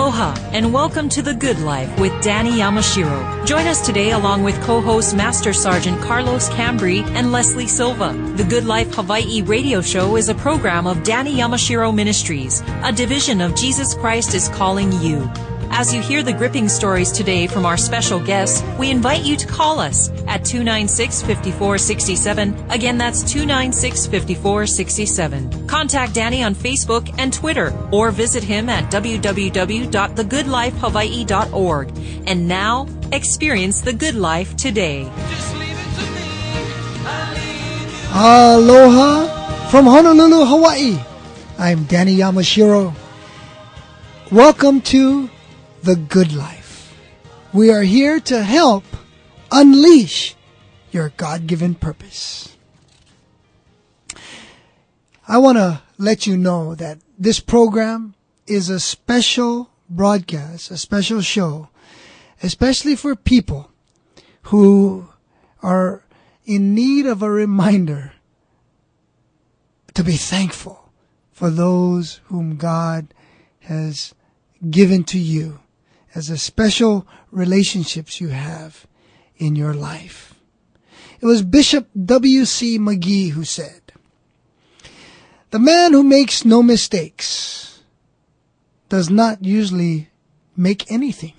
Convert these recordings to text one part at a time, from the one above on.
Aloha, and welcome to The Good Life with Danny Yamashiro. Join us today along with co-host Master Sergeant Carlos Cambry and Leslie Silva. The Good Life Hawaii radio show is a program of Danny Yamashiro Ministries, a division of Jesus Christ is Calling You. As you hear the gripping stories today from our special guests, we invite you to call us at 296-5467. Again, that's 296-5467. Contact Danny on Facebook and Twitter, or visit him at www.thegoodlifehawaii.org. And now, experience the good life today. Aloha from Honolulu, Hawaii. I'm Danny Yamashiro. Welcome to The Good Life. We are here to help unleash your God-given purpose. I want to let you know that this program is a special broadcast, a special show, especially for people who are in need of a reminder to be thankful for those whom God has given to you as the special relationships you have in your life. It was Bishop W.C. McGee who said, "The man who makes no mistakes does not usually make anything."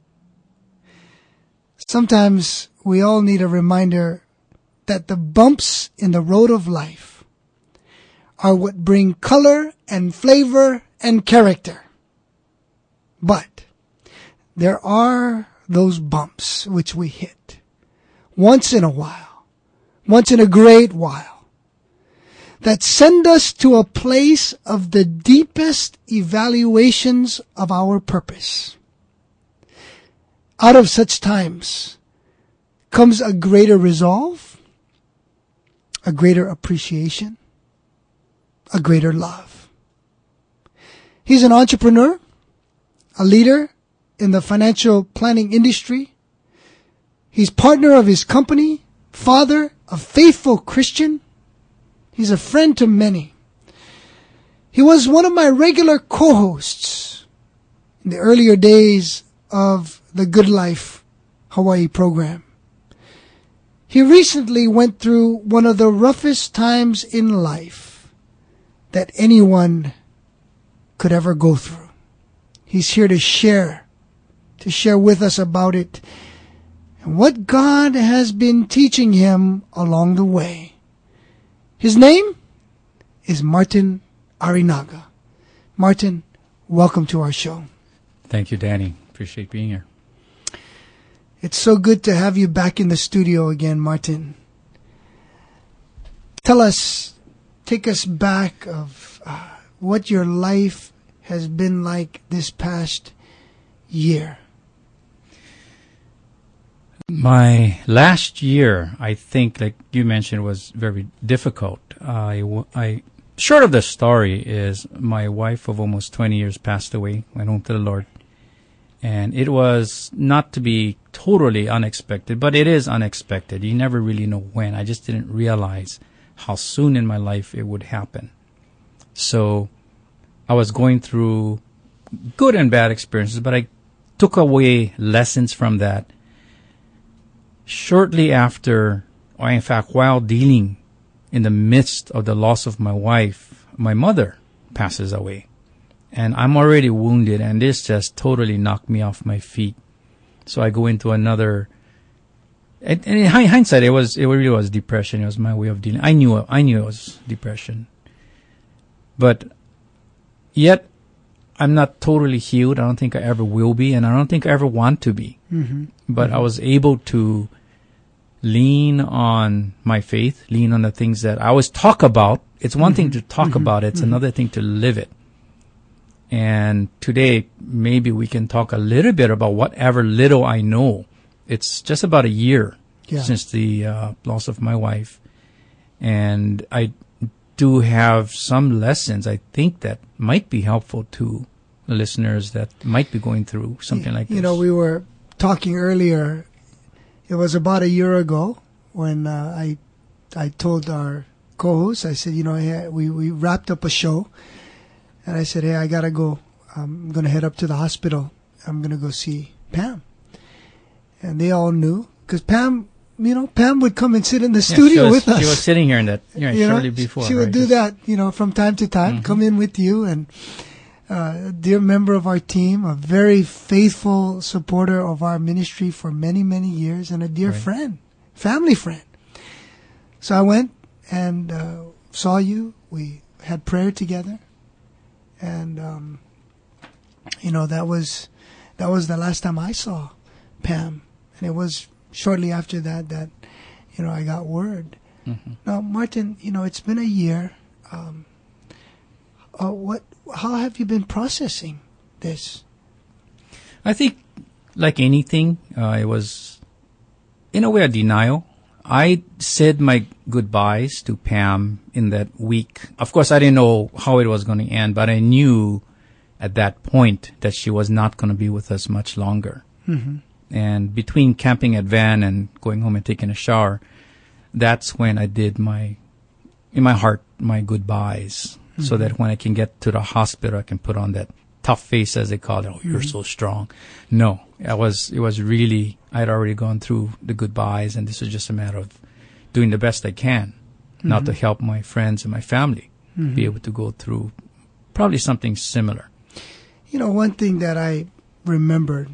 Sometimes we all need a reminder that the bumps in the road of life are what bring color and flavor and character. But there are those bumps which we hit once in a while, once in a great while, that send us to a place of the deepest evaluations of our purpose. Out of such times comes a greater resolve, a greater appreciation, a greater love. He's an entrepreneur, a leader in the financial planning industry. He's partner of his company, father, a faithful Christian. He's a friend to many. He was one of my regular co-hosts in the earlier days of the Good Life Hawaii program. He recently went through one of the roughest times in life that anyone could ever go through. He's here to share with us about it and what God has been teaching him along the way. His name is Martin Arinaga. Martin, welcome to our show. Thank you, Danny. Appreciate being here. It's so good to have you back in the studio again, Martin. Take us back of what your life has been like this past year. My last year, I think, like you mentioned, was very difficult. Short of the story is my wife of almost 20 years passed away, went home to the Lord. And it was not to be totally unexpected, but it is unexpected. You never really know when. I just didn't realize how soon in my life it would happen. So I was going through good and bad experiences, but I took away lessons from that. Shortly after, or in fact, while dealing in the midst of the loss of my wife, my mother passes away. And I'm already wounded, and this just totally knocked me off my feet. So I go into another. And in hindsight, it really was depression. It was my way of dealing. I knew it was depression, but yet I'm not totally healed. I don't think I ever will be, and I don't think I ever want to be. Mm-hmm. But I was able to lean on my faith, lean on the things that I always talk about. It's one thing to talk about it; it's another thing to live it. And today, maybe we can talk a little bit about whatever little I know. It's just about a year since the loss of my wife. And I do have some lessons, I think, that might be helpful to the listeners that might be going through something like this. You know, we were talking earlier. It was about a year ago when I told our co-host, I said, we wrapped up a show. And I said, hey, I got to go. I'm going to head up to the hospital. I'm going to go see Pam. And they all knew, because Pam, Pam would come and sit in the studio with us. She was sitting here in that, shortly before. She would do that, from time to time, come in with you. And a dear member of our team, a very faithful supporter of our ministry for many, many years, and a dear friend, family friend. So I went and saw you. We had prayer together. And, that was the last time I saw Pam. And it was shortly after that, I got word. Mm-hmm. Now, Martin, it's been a year. How have you been processing this? I think, like anything, it was, in a way, a denial. I said my goodbyes to Pam in that week. Of course, I didn't know how it was going to end, but I knew at that point that she was not going to be with us much longer. Mm-hmm. And between camping at Van and going home and taking a shower, that's when I did in my heart, my goodbyes. Mm-hmm. So that when I can get to the hospital, I can put on that tough face, as they call it. Oh, you're so strong. No, it was really, I'd already gone through the goodbyes, and this was just a matter of doing the best I can, not to help my friends and my family be able to go through probably something similar. One thing that I remembered,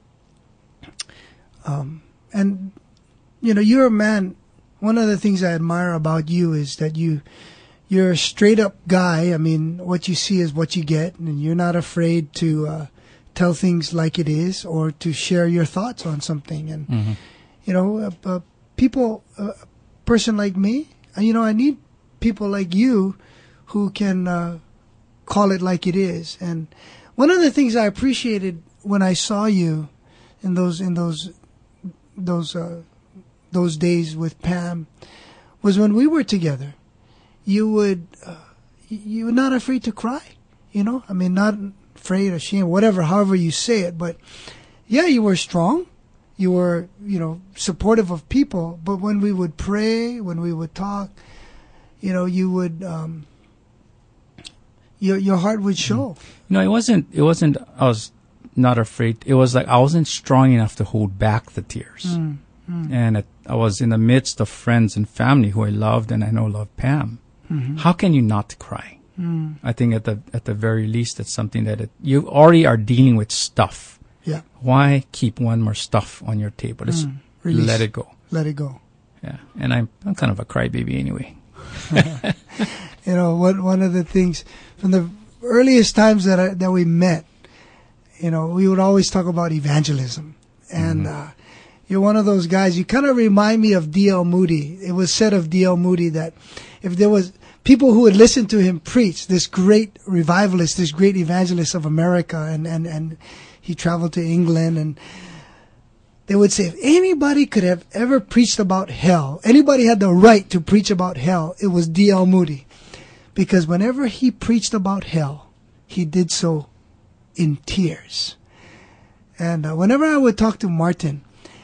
and, you're a man. One of the things I admire about you is that you're a straight up guy. I mean, what you see is what you get, and you're not afraid to tell things like it is, or to share your thoughts on something. And, a person like me, I need people like you who can call it like it is. And one of the things I appreciated when I saw you in those days with Pam was when we were together. You were not afraid to cry, I mean, not afraid, ashamed, whatever, however you say it. But yeah, you were strong. You were, supportive of people. But when we would pray, when we would talk, you would, your heart would show. It wasn't, I was not afraid. It was like I wasn't strong enough to hold back the tears. And I was in the midst of friends and family who I loved, and I know loved Pam. How can you not cry? I think at the very least, it's something that you already are dealing with stuff. Yeah. Why keep one more stuff on your table? Just let it go. Let it go. Yeah. And I'm kind of a crybaby anyway. One of the things from the earliest times that we met, we would always talk about evangelism. And you're one of those guys. You kind of remind me of D.L. Moody. It was said of D.L. Moody that if there was people who would listen to him preach, this great revivalist, this great evangelist of America, and he traveled to England, and they would say, if anybody could have ever preached about hell, anybody had the right to preach about hell, it was D.L. Moody. Because whenever he preached about hell, he did so in tears. And whenever I would talk to Martin,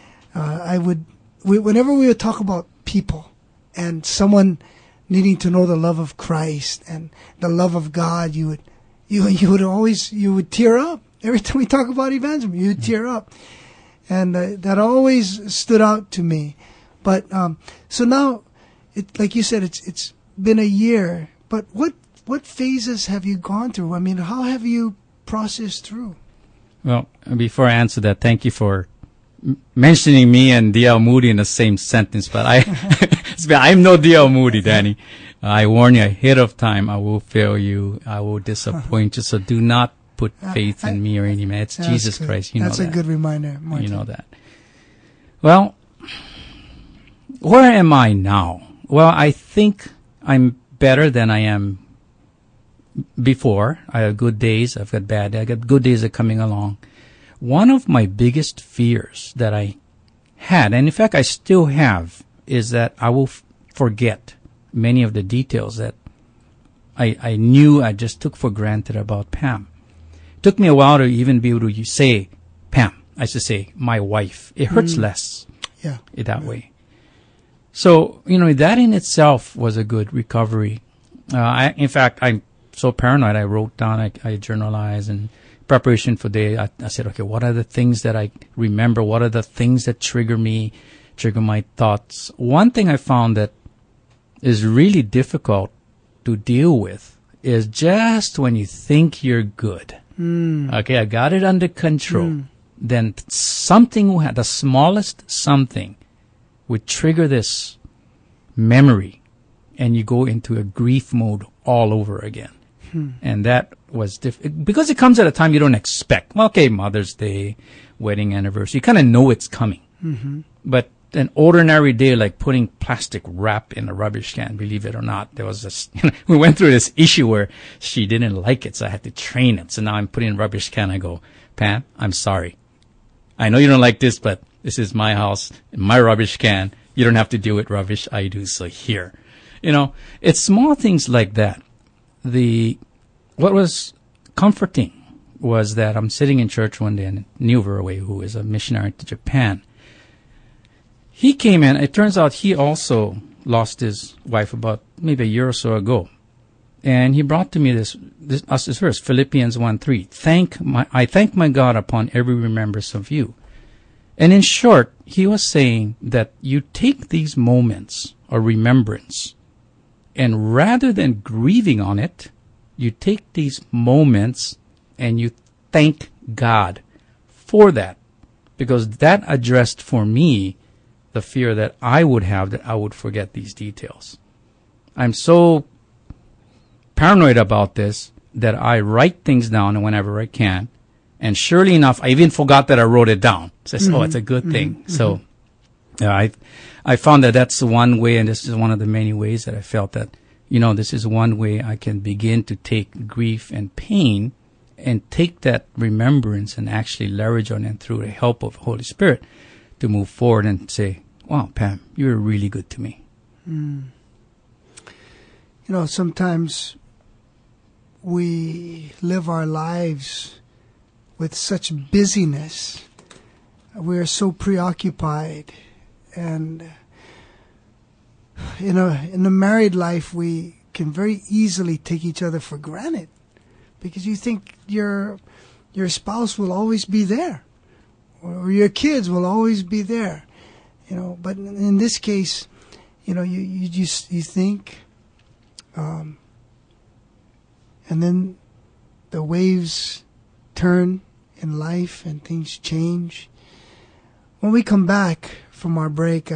whenever we would talk about people and someone needing to know the love of Christ and the love of God, you would tear up. Every time we talk about evangelism, you would tear up. And that always stood out to me. But so now, like you said, it's been a year. But what phases have you gone through? I mean, how have you processed through? Well, before I answer that, thank you for mentioning me and D.L. Moody in the same sentence. But I'm no D.L. Moody, Danny. I warn you ahead of time. I will fail you. I will disappoint you. So do not put faith in me or any man. It's Jesus Christ. You know that. That's a good reminder, Martin. You know that. Well, where am I now? Well, I think I'm better than I am before. I have good days. I've got bad days. I got good days that are coming along. One of my biggest fears that I had, and in fact I still have, is that I will forget many of the details that I knew I just took for granted about Pam. It took me a while to even be able to say Pam. I should say my wife. It hurts less that way. So, that in itself was a good recovery. In fact, I'm so paranoid. I wrote down, I journalized, and preparation for the day, I said, okay, what are the things that I remember? What are the things that trigger my thoughts? One thing I found that is really difficult to deal with is just when you think you're good. Okay, I got it under control. Then something, the smallest something, would trigger this memory, and you go into a grief mode all over again. And that was because it comes at a time you don't expect. Okay, Mother's Day, wedding anniversary, you kind of know it's coming. But an ordinary day like putting plastic wrap in a rubbish can, believe it or not, there was this, we went through this issue where she didn't like it, so I had to train it. So now I'm putting in a rubbish can. I go, Pam, I'm sorry. I know you don't like this, but this is my house, my rubbish can. You don't have to deal with rubbish. I do, so here. It's small things like that. What was comforting was that I'm sitting in church one day, and Neil Verway, who is a missionary to Japan, he came in. It turns out he also lost his wife about maybe a year or so ago. And he brought to me this verse, Philippians 1:3. I thank my God upon every remembrance of you. And in short, he was saying that you take these moments of remembrance, and rather than grieving on it, you take these moments and you thank God for that. Because that addressed for me the fear that I would have that I would forget these details. I'm so paranoid about this that I write things down whenever I can. And surely enough, I even forgot that I wrote it down. So it's a good thing. So I found that that's one way, and this is one of the many ways that I felt that, this is one way I can begin to take grief and pain and take that remembrance and actually leverage on it through the help of the Holy Spirit to move forward and say, wow, Pam, you were really good to me. Sometimes we live our lives with such busyness. We are so preoccupied. And in a married life, we can very easily take each other for granted because you think your spouse will always be there, or your kids will always be there, But in this case, you think, and then the waves turn in life and things change. When we come back from our break,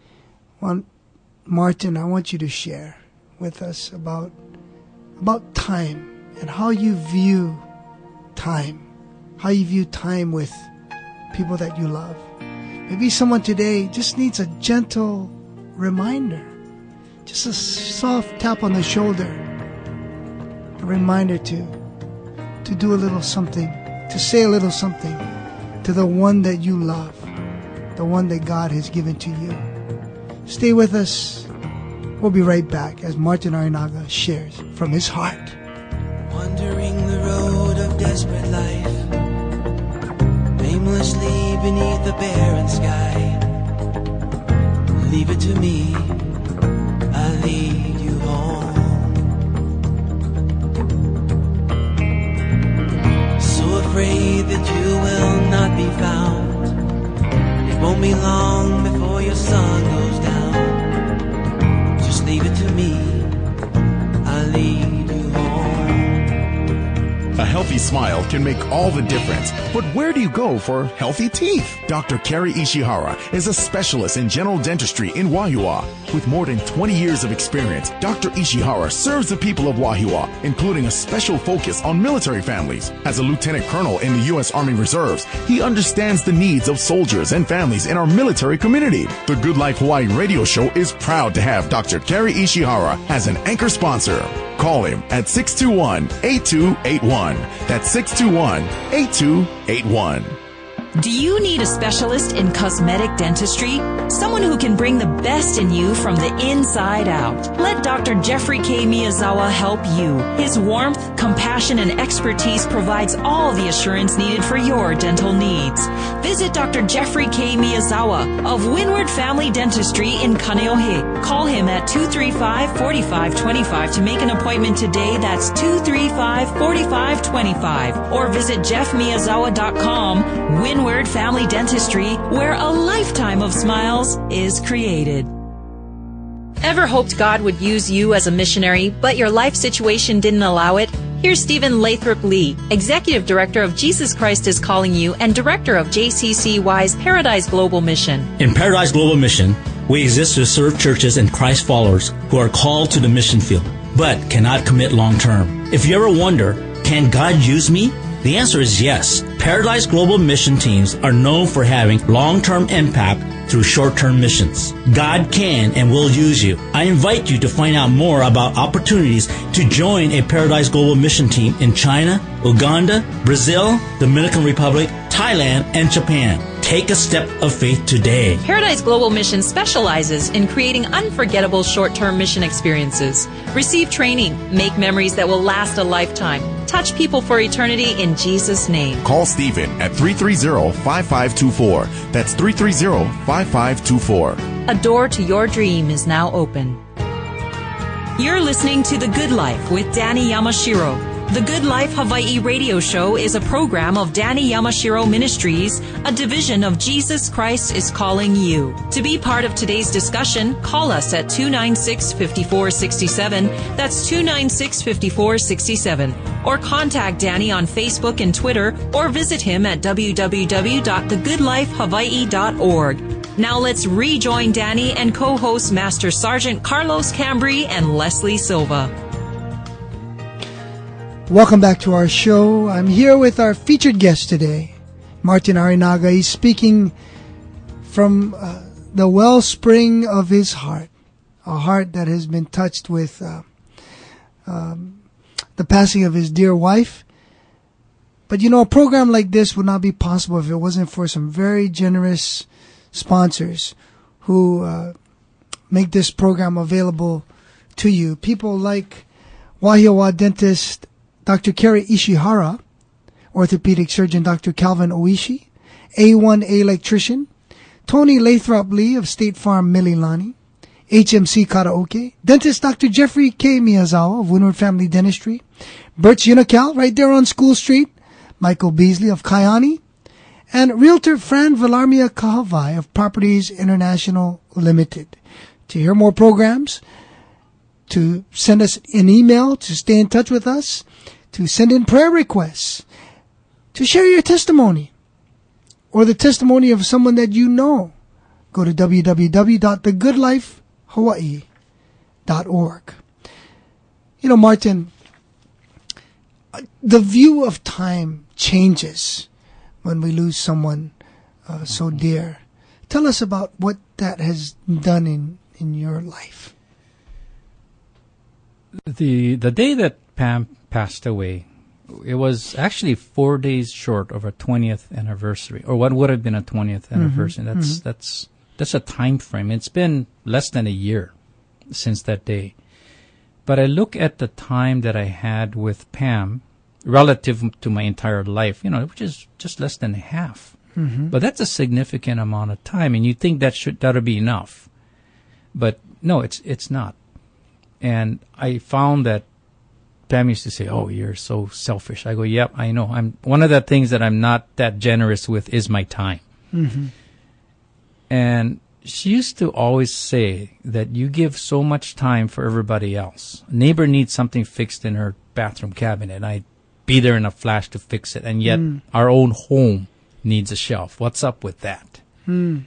Martin, I want you to share with us about time and how you view time with people that you love. Maybe someone today just needs a gentle reminder, just a soft tap on the shoulder, a reminder to do a little something, to say a little something to the one that you love, the one that God has given to you. Stay with us. We'll be right back as Martin Arinaga shares from his heart. Wandering the road of desperate life, aimlessly beneath the barren sky. Leave it to me, I'll lead you home. So afraid that you will not be found. It won't be long before your sun goes down. Just leave it to me, I'll lead you home. A healthy smile can make all the difference. But where do you go for healthy teeth? Dr. Kerry Ishihara is a specialist in general dentistry in Wahiawa. With more than 20 years of experience, Dr. Ishihara serves the people of Wahiawa, including a special focus on military families. As a lieutenant colonel in the U.S. Army Reserves, he understands the needs of soldiers and families in our military community. The Good Life Hawaii radio show is proud to have Dr. Kerry Ishihara as an anchor sponsor. Call him at 621-8281. That's 621-8281. Do you need a specialist in cosmetic dentistry? Someone who can bring the best in you from the inside out. Let Dr. Jeffrey K. Miyazawa help you. His warmth, compassion, and expertise provides all the assurance needed for your dental needs. Visit Dr. Jeffrey K. Miyazawa of Windward Family Dentistry in Kaneohe. Call him at 235-4525 to make an appointment today. That's 235-4525. Or visit jeffmiyazawa.com. Windward Family Dentistry, where a lifetime of smiles is created. Ever hoped God would use you as a missionary, but your life situation didn't allow it? Here's Stephen Lathrop Lee, Executive Director of Jesus Christ is Calling You and Director of JCCY's Paradise Global Mission. In Paradise Global Mission, we exist to serve churches and Christ followers who are called to the mission field, but cannot commit long term. If you ever wonder, can God use me? The answer is yes. Paradise Global Mission teams are known for having long-term impact through short-term missions. God can and will use you. I invite you to find out more about opportunities to join a Paradise Global Mission team in China, Uganda, Brazil, Dominican Republic, Thailand, and Japan. Take a step of faith today. Paradise Global Mission specializes in creating unforgettable short-term mission experiences. Receive training, make memories that will last a lifetime. Touch people for eternity in Jesus' name. Call Stephen at 330-5524. That's 330-5524. A door to your dream is now open. You're listening to The Good Life with Danny Yamashiro. The Good Life Hawaii radio show is a program of Danny Yamashiro Ministries, a division of Jesus Christ is Calling You. To be part of today's discussion, call us at 296-5467. That's 296-5467. Or contact Danny on Facebook and Twitter, or visit him at www.thegoodlifehawaii.org. Now let's rejoin Danny and co-host Master Sergeant Carlos Cambry and Leslie Silva. Welcome back to our show. I'm here with our featured guest today, Martin Arinaga. He's speaking from the wellspring of his heart, a heart that has been touched with the passing of his dear wife. But you know, a program like this would not be possible if it wasn't for some very generous sponsors who make this program available to you. People like Wahiawa dentist Dr. Kerry Ishihara, orthopedic surgeon Dr. Calvin Oishi, A1 electrician, Tony Lathrop Lee of State Farm Mililani, HMC Karaoke, dentist Dr. Jeffrey K. Miyazawa of Windward Family Dentistry, Birch Unical right there on School Street, Michael Beasley of Kaiani, and realtor Fran Villarmia Kahavai of Properties International Limited. To hear more programs, to send us an email, to stay in touch with us, to send in prayer requests, to share your testimony, or the testimony of someone that you know, go to www.thegoodlifehawaii.org. You know, Martin, the view of time changes when we lose someone so dear. Tell us about what that has done in your life. The day that Pam passed away, it was actually 4 days short of our 20th anniversary, or what would have been a 20th anniversary. That's a time frame. It's been less than a year since that day. But I look at the time that I had with Pam relative to my entire life, you know, which is just less than half. But that's a significant amount of time, and you think that'll be enough. But no, it's not. And I found that Pam used to say, "Oh, you're so selfish." I go, "Yep, I know. One of the things that I'm not that generous with is my time." And she used to always say that you give so much time for everybody else. A neighbor needs something fixed in her bathroom cabinet, and I'd be there in a flash to fix it. And yet our own home needs a shelf. What's up with that? In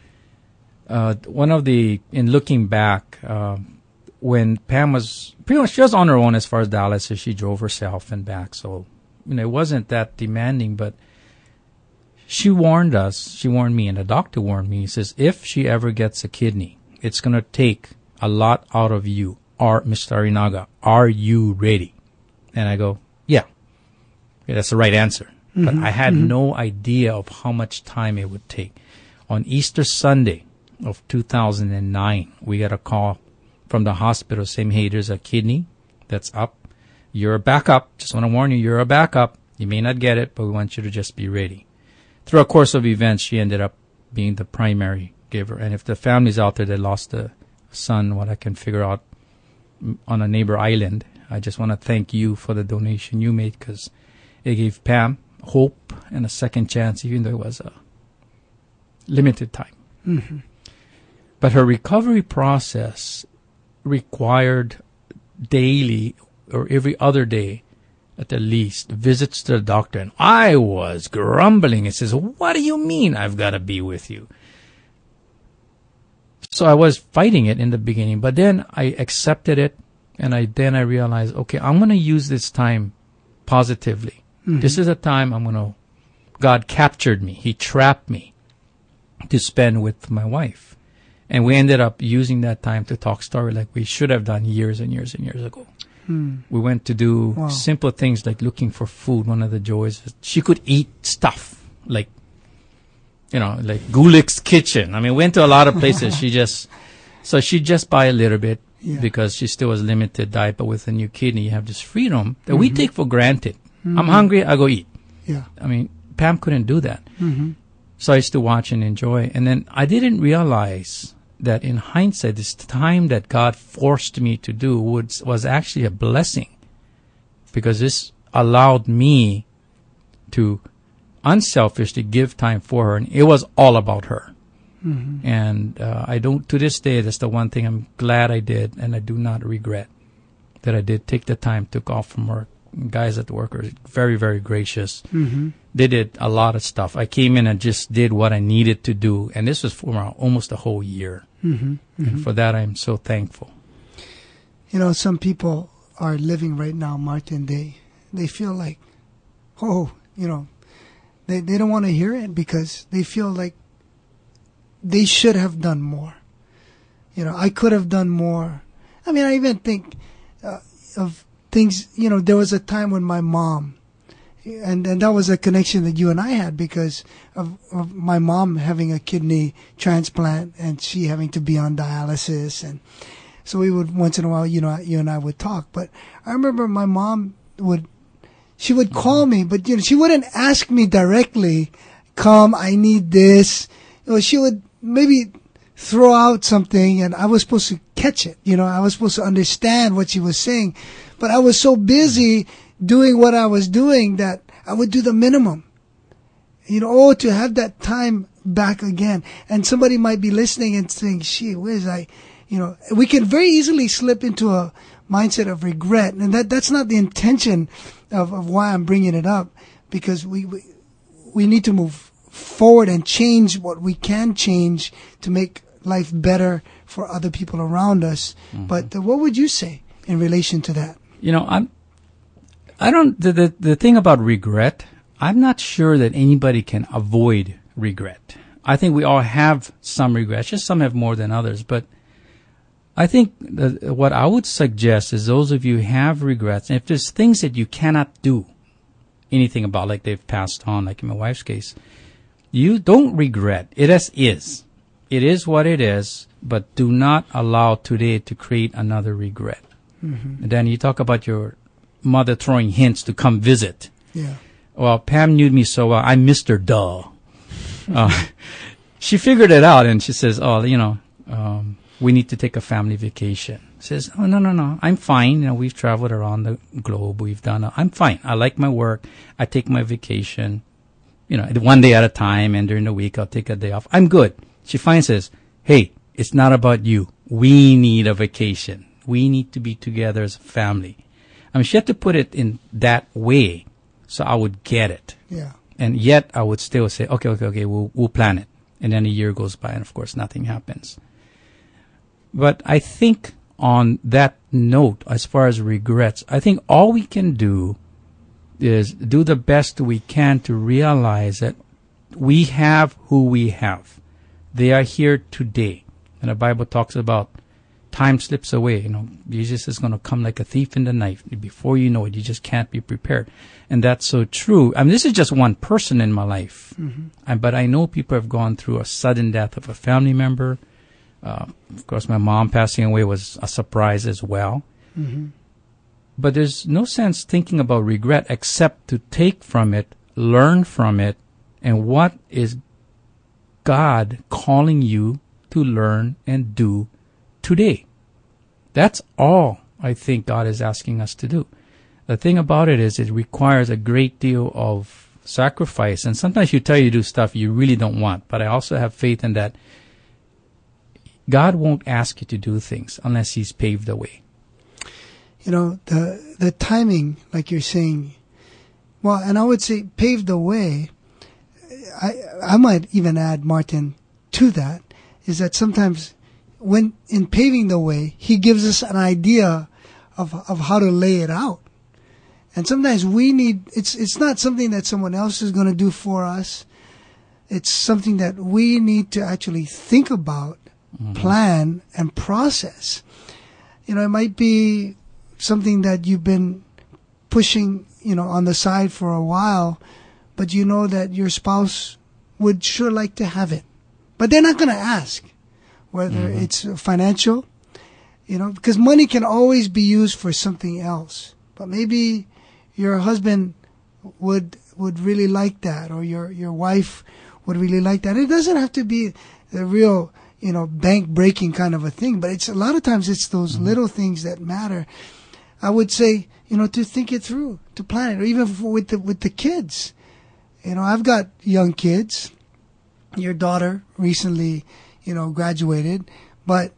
looking back, when Pam was pretty much, she was on her own as far as dialysis. She drove herself and back. So, you know, it wasn't that demanding, but she warned me, and the doctor warned me. He says, if she ever gets a kidney, it's going to take a lot out of you. Mr. Arinaga, are you ready? And I go, yeah, that's the right answer. but I had no idea of how much time it would take. On Easter Sunday of 2009, we got a call from the hospital saying, hey, there's a kidney that's up. You're a backup. Just want to warn you, you're a backup. You may not get it, but we want you to just be ready. Through a course of events, she ended up being the primary giver. And if the families out there that lost a son, what I can figure out on a neighbor island, I just want to thank you for the donation you made, because it gave Pam hope and a second chance, even though it was a limited time. But her recovery process required daily or every other day, at the least, visits to the doctor. And I was grumbling. It says, what do you mean I've got to be with you? So I was fighting it in the beginning, but then I accepted it, and I realized, okay, I'm going to use this time positively. This is a time God captured me. He trapped me to spend with my wife. And we ended up using that time to talk story like we should have done years and years and years ago. We went to do simple things like looking for food. One of the joys is she could eat stuff like Gulick's Kitchen. I mean, went to a lot of places. She'd just buy a little bit because she still was limited diet. But with a new kidney, you have this freedom that we take for granted. I'm hungry, I go eat. Yeah. I mean, Pam couldn't do that. So I used to watch and enjoy. And then I didn't realize that in hindsight, this time that God forced me to do was actually a blessing, because this allowed me to unselfishly give time for her, and it was all about her. And to this day, that's the one thing I'm glad I did, and I do not regret that I did take the time, took off from work. Guys at work are very, very gracious. They did a lot of stuff. I came in and just did what I needed to do, and this was for almost a whole year. And for that, I'm so thankful. Some people are living right now, Martin. They feel like, they don't want to hear it because they feel like they should have done more. I could have done more. I mean, I even think of things, there was a time when my mom, and that was a connection that you and I had because of my mom having a kidney transplant and she having to be on dialysis. And so we would, once in a while, you and I would talk. But I remember my mom would call me, but, she wouldn't ask me directly, come, I need this. She would maybe throw out something and I was supposed to catch it. I was supposed to understand what she was saying. But I was so busy doing what I was doing that I would do the minimum. To have that time back again. And somebody might be listening and saying, "Gee, where's I?" We can very easily slip into a mindset of regret, and that's not the intention of why I'm bringing it up, because we need to move forward and change what we can change to make life better for other people around us. But what would you say in relation to that? The thing about regret, I'm not sure that anybody can avoid regret. I think we all have some regrets, just some have more than others. But I think what I would suggest is those of you who have regrets, and if there's things that you cannot do anything about, like they've passed on, like in my wife's case, you don't regret. It is. It is what it is, but do not allow today to create another regret. And then you talk about your mother throwing hints to come visit. Yeah. Well, Pam knew me so well. I'm Mr. Duh. She figured it out, and she says, we need to take a family vacation. Says, oh, no. I'm fine. We've traveled around the globe. I'm fine. I like my work. I take my vacation, one day at a time, and during the week I'll take a day off. I'm good. She finally says, hey, it's not about you. We need a vacation. We need to be together as a family. I mean, she had to put it in that way so I would get it. Yeah. And yet I would still say, okay, we'll plan it. And then a year goes by and of course nothing happens. But I think on that note, as far as regrets, I think all we can do is do the best we can to realize that we have who we have. They are here today. And the Bible talks about time slips away. Jesus is going to come like a thief in the night. Before you know it, you just can't be prepared. And that's so true. I mean, this is just one person in my life. But I know people have gone through a sudden death of a family member. Of course, my mom passing away was a surprise as well. But there's no sense thinking about regret except to take from it, learn from it, and what is God calling you to learn and do today. That's all I think God is asking us to do. The thing about it is it requires a great deal of sacrifice, and sometimes He tell you to do stuff you really don't want. But I also have faith in that God won't ask you to do things unless He's paved the way. The timing, like you're saying, well, and I would say pave the way. I might even add, Martin, to that, is that sometimes when in paving the way, He gives us an idea of how to lay it out. And sometimes we need, it's not something that someone else is going to do for us. It's something that we need to actually think about, plan, and process. It might be something that you've been pushing, on the side for a while, but you know that your spouse would sure like to have it. But they're not going to ask whether it's financial, because money can always be used for something else. But maybe your husband would really like that, or your wife would really like that. It doesn't have to be a real, bank breaking kind of a thing, but it's a lot of times it's those little things that matter. I would say, to think it through, to plan it, or even with the kids. I've got young kids. Your daughter recently, graduated, but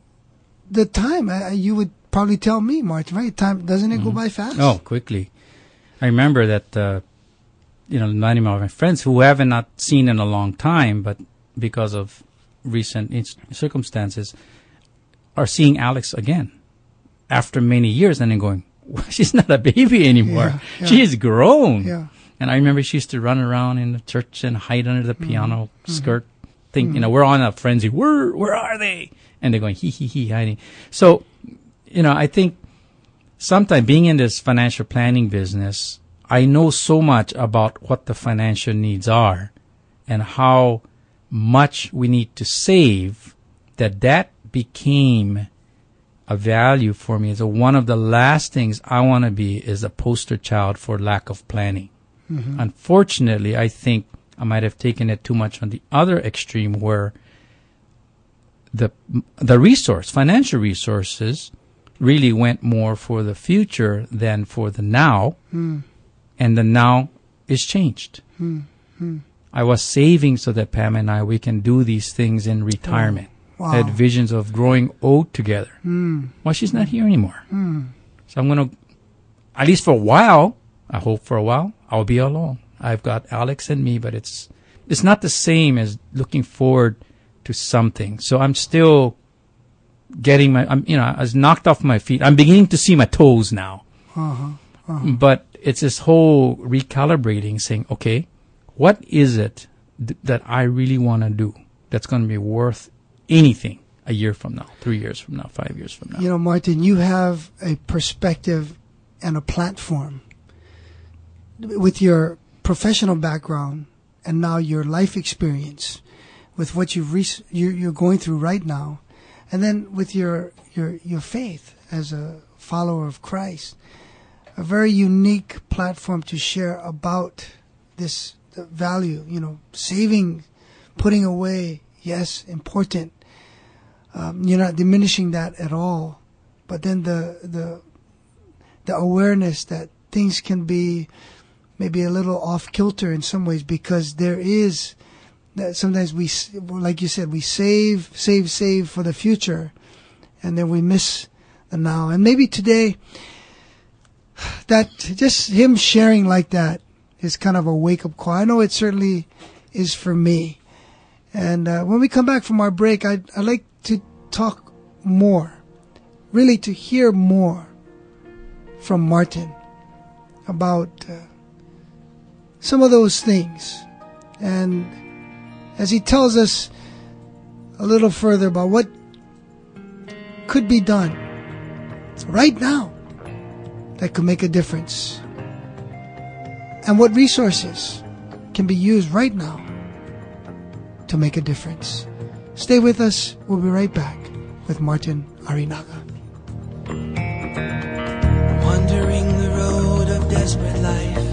the time, you would probably tell me, Martin, right? Time, doesn't it go by fast? Oh, quickly. I remember that, many of my friends who I have not seen in a long time, but because of recent circumstances, are seeing Alex again after many years, and then going, well, she's not a baby anymore. Yeah. She's grown. Yeah. And I remember she used to run around in the church and hide under the piano skirt. Think, we're on a frenzy. Where are they? And they're going, he, hiding. So, I think sometimes being in this financial planning business, I know so much about what the financial needs are and how much we need to save that became a value for me. So one of the last things I want to be is a poster child for lack of planning. Unfortunately, I think I might have taken it too much on the other extreme, where the financial resources really went more for the future than for the now, and the now is changed. I was saving so that Pam and we can do these things in retirement. Wow. I had visions of growing old together. Well, she's not here anymore. So I'm going to, at least for a while, I hope for a while, I'll be alone. I've got Alex and me, but it's not the same as looking forward to something. So I'm still getting I was knocked off my feet. I'm beginning to see my toes now. But it's this whole recalibrating, saying, okay, what is it that I really want to do that's going to be worth anything a year from now, 3 years from now, 5 years from now? Martin, you have a perspective and a platform with your professional background and now your life experience with what you're going through right now, and then with your faith as a follower of Christ, a very unique platform to share about this value, saving, putting away, yes, important. You're not diminishing that at all, but then the awareness that things can be maybe a little off kilter in some ways, because there is that sometimes we, like you said, we save for the future, and then we miss the now. And maybe today, that just him sharing like that is kind of a wake-up call. I know it certainly is for me. And when we come back from our break, I'd like to talk more, really to hear more from Martin about some of those things. And as he tells us a little further about what could be done right now that could make a difference? And what resources can be used right now to make a difference? Stay with us. We'll be right back with Martin Arinaga. Wandering the road of desperate life,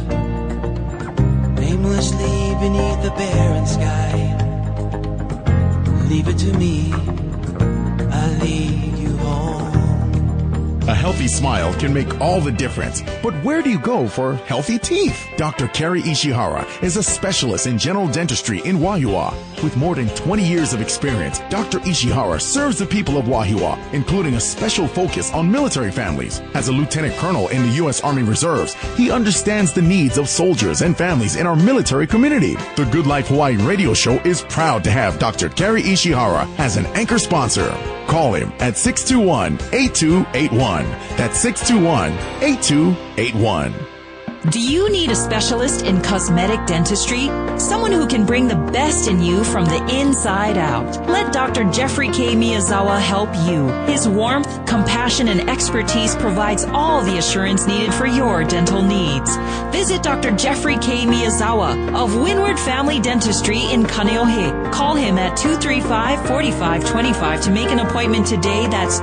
aimlessly beneath the barren sky. Leave it to me, I'll lead you home. A healthy smile can make all the difference. But where do you go for healthy teeth? Dr. Kerry Ishihara is a specialist in general dentistry in Waiua. With more than 20 years of experience, Dr. Ishihara serves the people of Waiua, including a special focus on military families. As a lieutenant colonel in the U.S. Army Reserves, he understands the needs of soldiers and families in our military community. The Good Life Hawaii radio show is proud to have Dr. Kerry Ishihara as an anchor sponsor. Call him at 621-8281. That's 621-8281. Do you need a specialist in cosmetic dentistry? Someone who can bring the best in you from the inside out. Let Dr. Jeffrey K. Miyazawa help you. His warmth, compassion, and expertise provides all the assurance needed for your dental needs. Visit Dr. Jeffrey K. Miyazawa of Windward Family Dentistry in Kaneohe. Call him at 235-4525 to make an appointment today. That's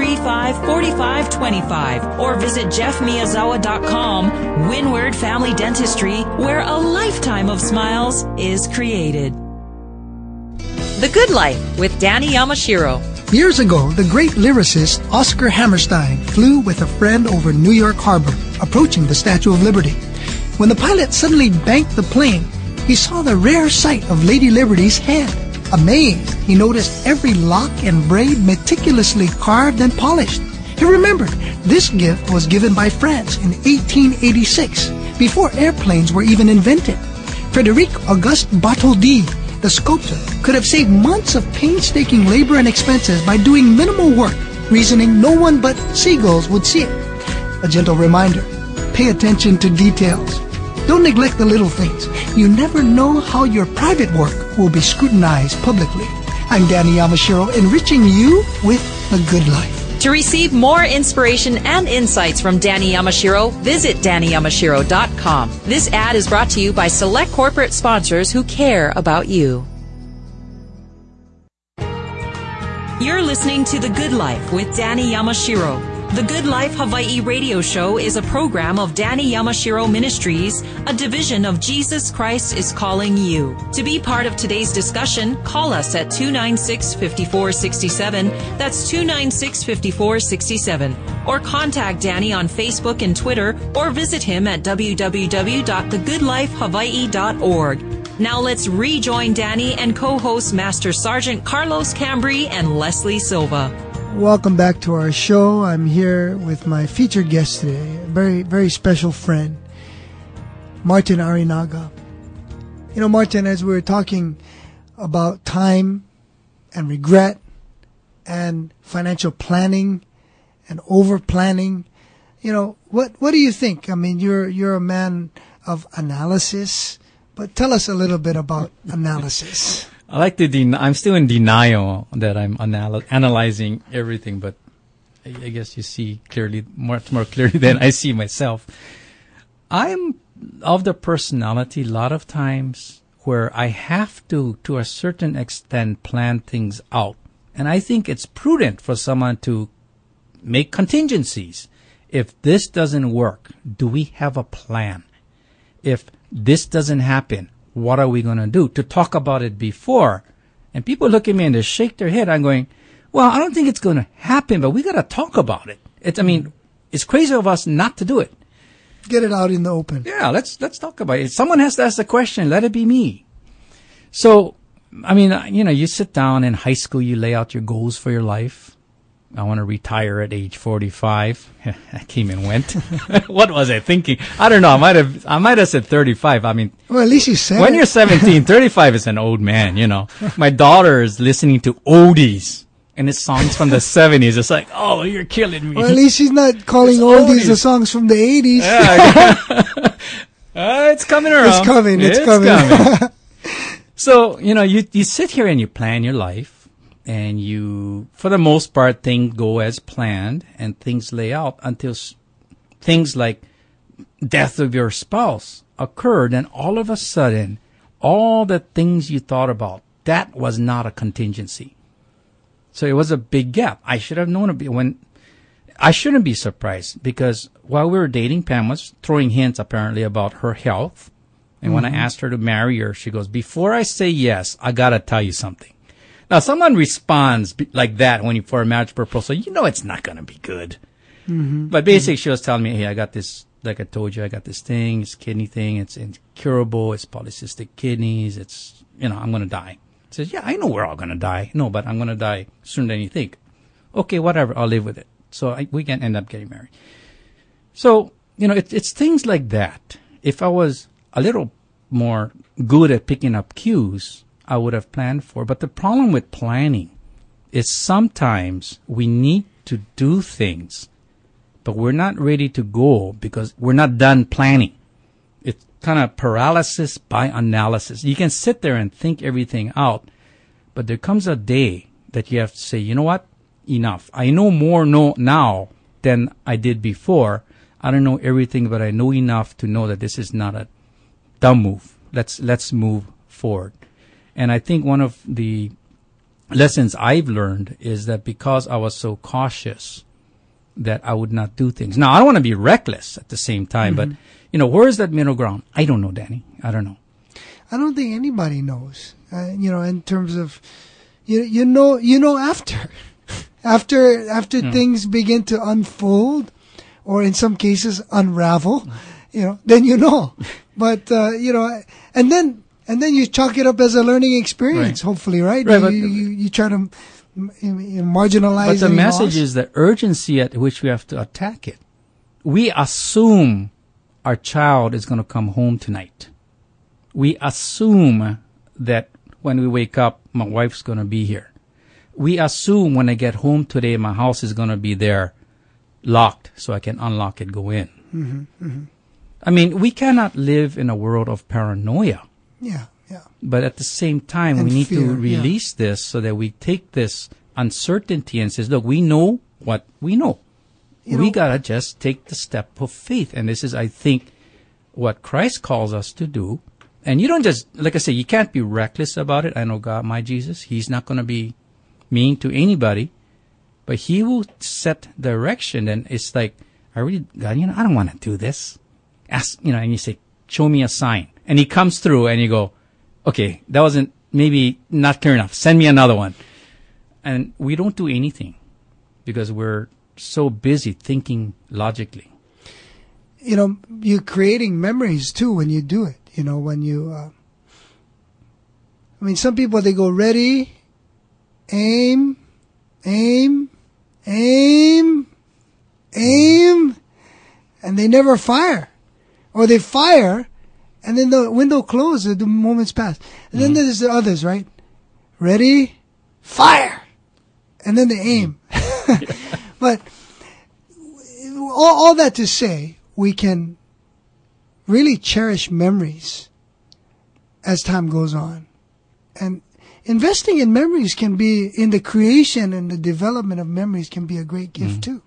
235-4525. Or visit jeffmiyazawa.com. Windward Family Dentistry, where a lifetime of smiles is created. The Good Life with Danny Yamashiro. Years ago, the great lyricist Oscar Hammerstein flew with a friend over New York Harbor, approaching the Statue of Liberty. When the pilot suddenly banked the plane, he saw the rare sight of Lady Liberty's head. Amazed, he noticed every lock and braid meticulously carved and polished. He remembered this gift was given by France in 1886, before airplanes were even invented. Frederic Auguste Bartholdi, the sculptor, could have saved months of painstaking labor and expenses by doing minimal work, reasoning no one but seagulls would see it. A gentle reminder, pay attention to details. Don't neglect the little things. You never know how your private work will be scrutinized publicly. I'm Danny Yamashiro, enriching you with the good life. To receive more inspiration and insights from Danny Yamashiro, visit DannyYamashiro.com. This ad is brought to you by select corporate sponsors who care about you. You're listening to The Good Life with Danny Yamashiro. The Good Life Hawaii radio show is a program of Danny Yamashiro Ministries, a division of Jesus Christ is Calling You. To be part of today's discussion, call us at 296-5467. That's 296-5467. Or contact Danny on Facebook and Twitter, or visit him at www.thegoodlifehawaii.org. Now let's rejoin Danny and co-host Master Sergeant Carlos Cambry and Leslie Silva. Welcome back to our show. I'm here with my featured guest today, a very, very special friend, Martin Arinaga. You know, Martin, as we were talking about time and regret and financial planning and over-planning, you know, what do you think? I mean, you're a man of analysis, but tell us a little bit about analysis. I like to I'm still in denial that I'm analyzing everything, but I guess you see clearly, much more clearly than I see myself. I'm of the personality a lot of times where I have to a certain extent, plan things out. And I think it's prudent for someone to make contingencies. If this doesn't work, do we have a plan? If this doesn't happen, what are we going to do? To talk about it before. And people look at me and they shake their head. I'm going, well, I don't think it's going to happen, but we got to talk about it. It's crazy of us not to do it. Get it out in the open. Yeah, let's talk about it. If someone has to ask the question, let it be me. So, I mean, you know, you sit down in high school, you lay out your goals for your life. I want to retire at age 45. I came and went. What was I thinking? I don't know. I might have said 35. I mean, well, at least you said when it. You're 17, 35 is an old man, you know. My daughter is listening to oldies and it's songs from the 70s. It's like, oh, you're killing me. Well, at least she's not calling oldies the songs from the 80s. Yeah. It's coming around. It's coming. So, you know, you sit here and you plan your life. and you, for the most part, things go as planned and things lay out until things like death of your spouse occurred, and all of a sudden, all the things you thought about, that was not a contingency. So it was a big gap. I should have known I shouldn't be surprised, because while we were dating, Pam was throwing hints apparently about her health. And when I asked her to marry her, she goes, before I say yes, I gotta tell you something. Now, someone responds like that for a marriage proposal, it's not gonna be good. Mm-hmm. But basically, she was telling me, hey, I got this, like I told you, I got this thing, it's kidney thing, it's incurable, it's polycystic kidneys, it's, I'm gonna die. I says, yeah, I know we're all gonna die. No, but I'm gonna die sooner than you think. Okay, whatever, I'll live with it. So we can end up getting married. So, it's things like that. If I was a little more good at picking up cues, I would have planned for. But the problem with planning is sometimes we need to do things, but we're not ready to go because we're not done planning. It's kind of paralysis by analysis. You can sit there and think everything out, but there comes a day that you have to say, you know what? Enough. I know more now than I did before. I don't know everything, but I know enough to know that this is not a dumb move. Let's move forward. And I think one of the lessons I've learned is that because I was so cautious that I would not do things. Now, I don't want to be reckless at the same time, but, where is that middle ground? I don't know, Danny. I don't know. I don't think anybody knows, in terms of, after. After things begin to unfold, or in some cases unravel, then But and then you chalk it up as a learning experience, right. Hopefully, right? Right, you try to marginalize. But the message loss. is the urgency at which we have to attack it. We assume our child is going to come home tonight. We assume that when we wake up, my wife's going to be here. We assume when I get home today, my house is going to be there locked so I can unlock it, go in. Mm-hmm, mm-hmm. I mean, we cannot live in a world of paranoia. Yeah. But at the same time, we need to release this so that we take this uncertainty and says, look, we know what we know. We got to just take the step of faith. And this is, I think, what Christ calls us to do. And you don't just, like I say, you can't be reckless about it. I know God, my Jesus, He's not going to be mean to anybody, but He will set direction. And it's like, God, I don't want to do this. Ask, and you say, show me a sign. And He comes through and you go, okay, that wasn't maybe not clear enough. Send me another one. And we don't do anything because we're so busy thinking logically. You're creating memories too when you do it. When you, some people, they go ready, aim, and they never fire. Or they fire, and then the window closes, the moments pass. And then there's the others, right? Ready, fire! And then they aim. But all that to say, we can really cherish memories as time goes on. And investing in memories can be, in the creation and the development of memories, can be a great gift too.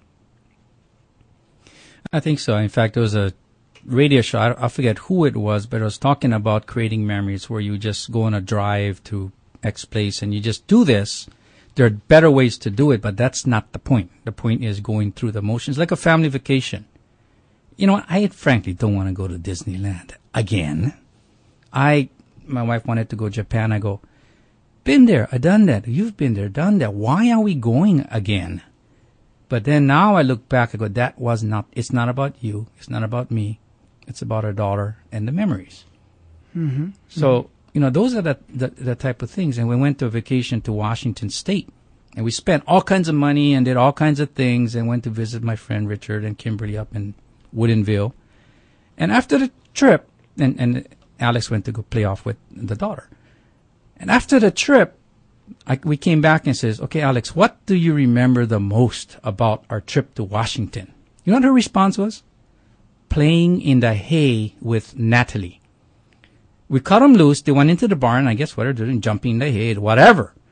I think so. In fact, there was a radio show, I forget who it was, but it was talking about creating memories where you just go on a drive to X place and you just do this. There are better ways to do it, but that's not the point. The point is going through the motions, like a family vacation. I frankly don't want to go to Disneyland again. My wife wanted to go to Japan. I go, been there, I done that. You've been there, done that. Why are we going again? But then now I look back, I go, it's not about you. It's not about me. It's about our daughter and the memories. Mm-hmm. So, those are the type of things. And we went to a vacation to Washington State. And we spent all kinds of money and did all kinds of things and went to visit my friend Richard and Kimberly up in Woodinville. And after the trip, and Alex went to go play off with the daughter. And after the trip, we came back and says, okay, Alex, what do you remember the most about our trip to Washington? You know what her response was? Playing in the hay with Natalie. We cut them loose. They went into the barn. I guess what they're doing, jumping in the hay, whatever.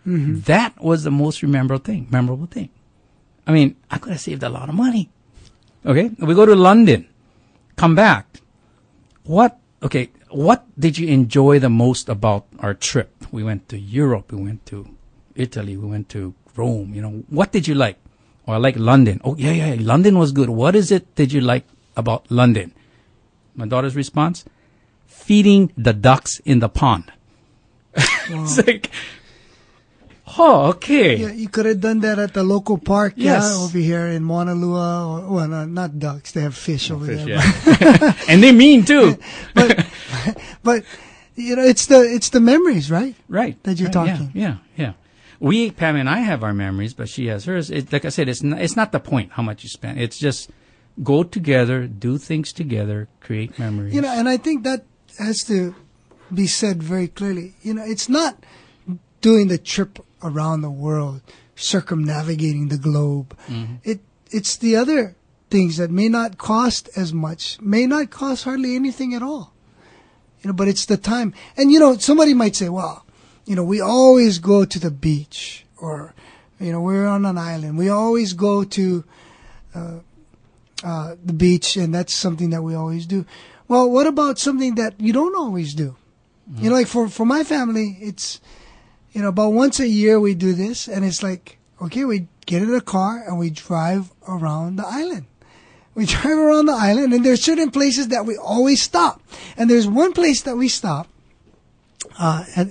That was the most memorable thing. I mean, I could have saved a lot of money. Okay, we go to London, come back. What did you enjoy the most about our trip? We went to Europe, we went to Italy, we went to Rome, what did you like? Oh, I like London. Oh, yeah, London was good. What is it did you like about London? My daughter's response, feeding the ducks in the pond. It's like, oh, okay. Yeah, you could have done that at the local park, Yes. over here in Mauna Lua. Well, no, not ducks. They have fish over there. Yeah. And they mean too. But it's the memories, right? Right. That you're talking. Yeah. Pam and I have our memories, but she has hers. Like I said, it's not the point how much you spend. It's just go together, do things together, create memories. And I think that has to be said very clearly. It's not doing the trip around the world, circumnavigating the globe. It's the other things that may not cost as much, may not cost hardly anything at all. But it's the time. And somebody might say, well, we always go to the beach, or we're on an island. We always go to the beach, and that's something that we always do. Well, what about something that you don't always do? Like for my family, it's about once a year we do this, and it's like, okay, we get in a car and we drive around the island. We drive around the island, and there's certain places that we always stop. And there's one place that we stop on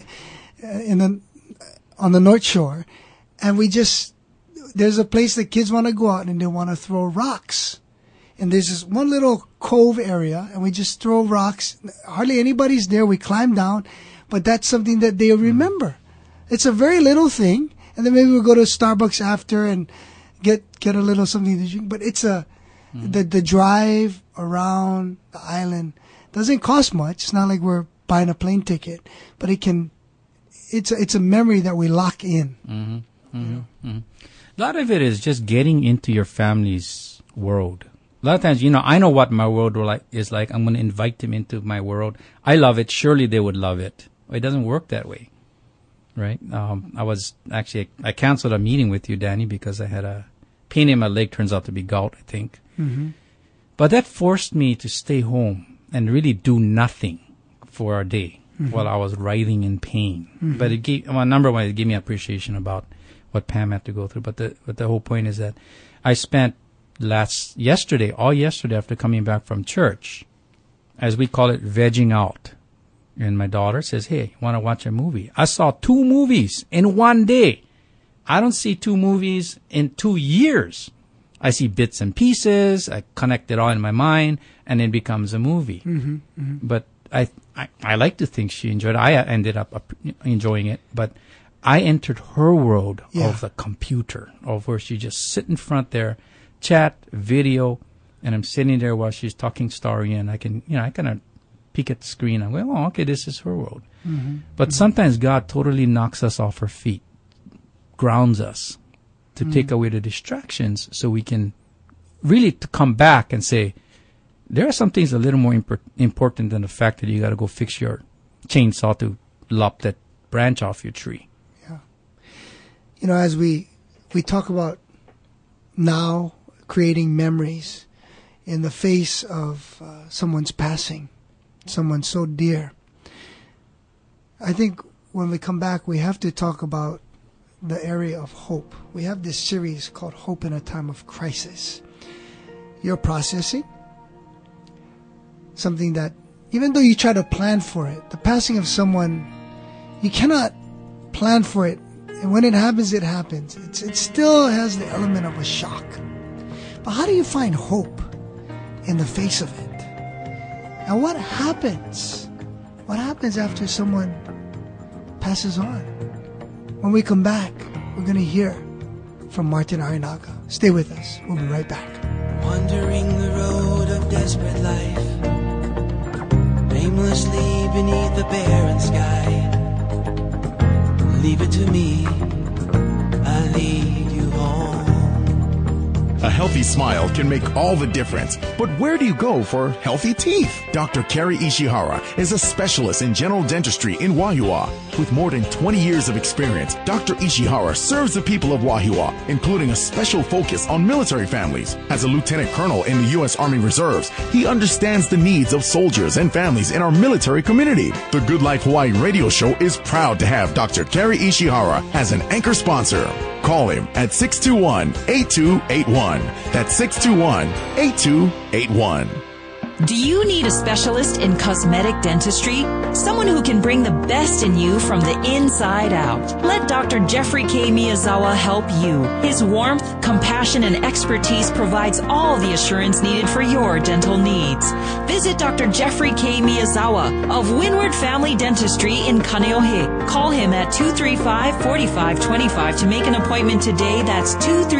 the North Shore, and there's a place that kids want to go out and they want to throw rocks. And there's this one little cove area, and we just throw rocks. Hardly anybody's there. We climb down, but that's something that they remember. It's a very little thing, and then maybe we'll go to Starbucks after and get a little something to drink. But it's the drive around the island doesn't cost much. It's not like we're buying a plane ticket, but it's a memory that we lock in. A lot of it is just getting into your family's world. A lot of times, I know what my world is like. I'm going to invite them into my world. I love it. Surely they would love it. It doesn't work that way, right? I canceled a meeting with you, Danny, because I had a pain in my leg. Turns out to be gout, I think. But that forced me to stay home and really do nothing for a day while I was writhing in pain. But it gave, number one, it gave me appreciation about what Pam had to go through. But the whole point is that I spent yesterday after coming back from church, as we call it, vegging out. And my daughter says, hey, want to watch a movie? I saw 2 movies in one day. I don't see 2 movies in 2 years. I see bits and pieces. I connect it all in my mind, and it becomes a movie. But I like to think she enjoyed it. I ended up enjoying it, but I entered her world of the computer, of where she just sit in front there, chat, video, and I'm sitting there while she's talking story, and I can, I kind of peek at the screen. I'm going, oh, okay, this is her world. But sometimes God totally knocks us off our feet, grounds us to take away the distractions, so we can really to come back and say, there are some things a little more important than the fact that you got to go fix your chainsaw to lop that branch off your tree. Yeah. As we talk about now creating memories in the face of someone's passing, someone so dear, I think when we come back, we have to talk about the area of hope. We have this series called Hope in a Time of Crisis. You're processing something that, even though you try to plan for it, the passing of someone, you cannot plan for it. And when it happens, it happens. It still has the element of a shock. But how do you find hope in the face of it? And what happens? What happens after someone passes on? When we come back, we're going to hear from Martin Arinaga. Stay with us. We'll be right back. Wandering the road of desperate life, aimlessly beneath the barren sky. Leave it to me, I lead you home. A healthy smile can make all the difference. But where do you go for healthy teeth? Dr. Kerry Ishihara is a specialist in general dentistry in Wahiawa. With more than 20 years of experience, Dr. Ishihara serves the people of Wahiawa, including a special focus on military families. As a lieutenant colonel in the U.S. Army Reserves, he understands the needs of soldiers and families in our military community. The Good Life Hawaii radio show is proud to have Dr. Kerry Ishihara as an anchor sponsor. Call him at 621-8281. That's 621-8281. Do you need a specialist in cosmetic dentistry? Someone who can bring the best in you from the inside out. Let Dr. Jeffrey K. Miyazawa help you. His warmth, compassion, and expertise provides all the assurance needed for your dental needs. Visit Dr. Jeffrey K. Miyazawa of Windward Family Dentistry in Kaneohe. Call him at 235-4525 to make an appointment today. That's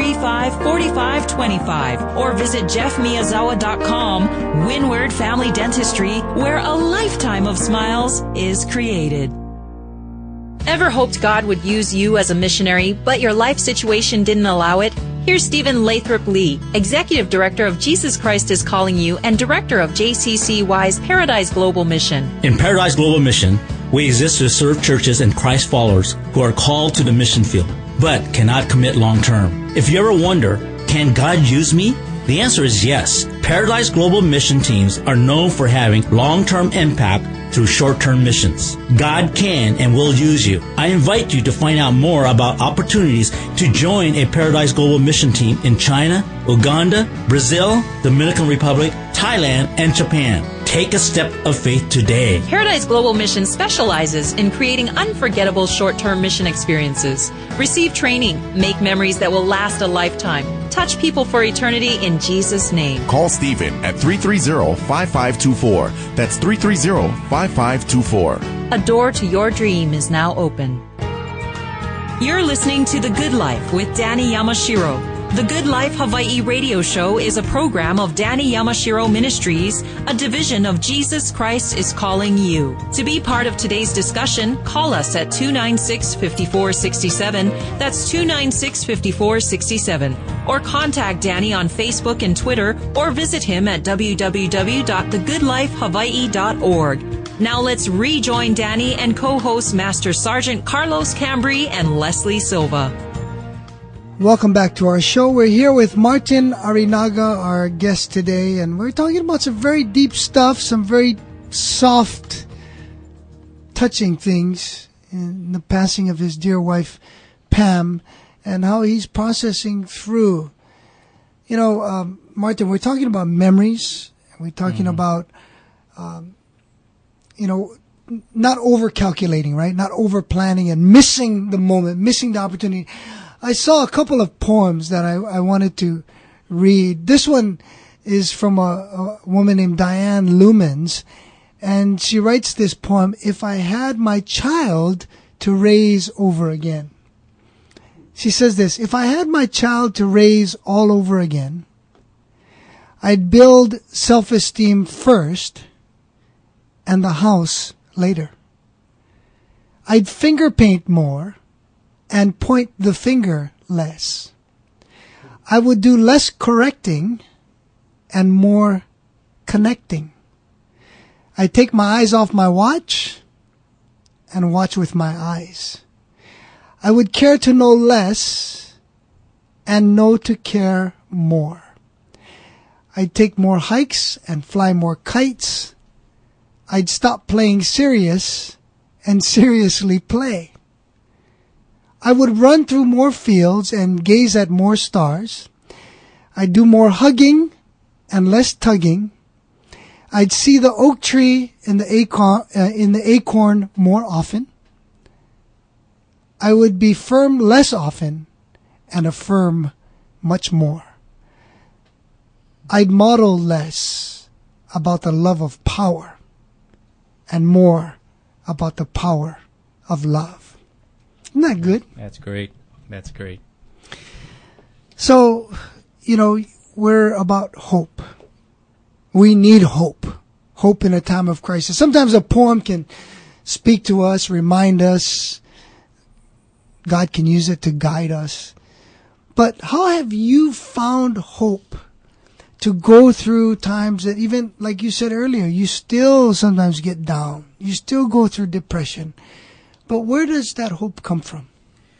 235-4525. Or visit jeffmiyazawa.com. Windward Family Dentistry, where a lifetime of smiles is created. Ever hoped God would use you as a missionary, but your life situation didn't allow it? Here's Stephen Lathrop Lee, Executive Director of Jesus Christ is Calling You and Director of JCCY's Paradise Global Mission. In Paradise Global Mission, we exist to serve churches and Christ followers who are called to the mission field, but cannot commit long term. If you ever wonder, can God use me? The answer is yes. Paradise Global Mission teams are known for having long-term impact through short-term missions. God can and will use you. I invite you to find out more about opportunities to join a Paradise Global Mission team in China, Uganda, Brazil, Dominican Republic, Thailand, and Japan. Take a step of faith today. Paradise Global Mission specializes in creating unforgettable short-term mission experiences. Receive training, make memories that will last a lifetime. Touch people for eternity in Jesus' name. Call Stephen at 330-5524. That's 330-5524. A door to your dream is now open. You're listening to The Good Life with Danny Yamashiro. The Good Life Hawaii radio show is a program of Danny Yamashiro Ministries, a division of Jesus Christ is Calling You. To be part of today's discussion, call us at 296-5467. That's 296-5467. Or contact Danny on Facebook and Twitter, or visit him at www.thegoodlifehawaii.org. Now let's rejoin Danny and co-host Master Sergeant Carlos Cambry and Leslie Silva. Welcome back to our show. We're here with Martin Arinaga, our guest today, and we're talking about some very deep stuff, some very soft, touching things in the passing of his dear wife, Pam, and how he's processing through. You know, Martin, we're talking about memories, and we're talking about, not over-calculating, right? Not over-planning and missing the moment, missing the opportunity. I saw a couple of poems that I wanted to read. This one is from a woman named Diane Lumens, and she writes this poem, "If I had my child to raise over again." She says this, "If I had my child to raise all over again, I'd build self-esteem first and the house later. I'd finger paint more and point the finger less. I would do less correcting and more connecting. I'd take my eyes off my watch and watch with my eyes. I would care to know less and know to care more. I'd take more hikes and fly more kites. I'd stop playing serious and seriously play. I would run through more fields and gaze at more stars. I'd do more hugging and less tugging. I'd see the oak tree in the acorn more often. I would be firm less often and affirm much more. I'd model less about the love of power and more about the power of love." Isn't that good? That's great. That's great. So, we're about hope. We need hope. Hope in a time of crisis. Sometimes a poem can speak to us, remind us. God can use it to guide us. But how have you found hope to go through times that even, like you said earlier, you still sometimes get down. You still go through depression. But where does that hope come from?